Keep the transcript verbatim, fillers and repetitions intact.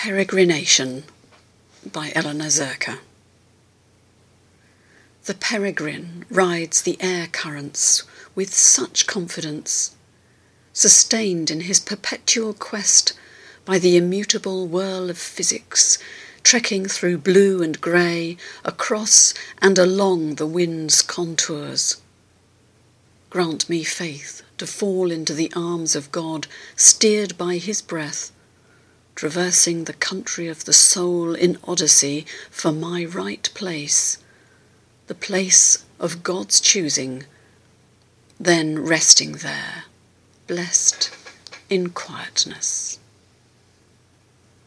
Peregrination by Eleanor Zerker. The peregrine rides the air currents with such confidence, sustained in his perpetual quest by the immutable whirl of physics, trekking through blue and grey, across and along the wind's contours. Grant me faith to fall into the arms of God, steered by his breath, traversing the country of the soul in Odyssey for my right place, the place of God's choosing, then resting there, blessed in quietness.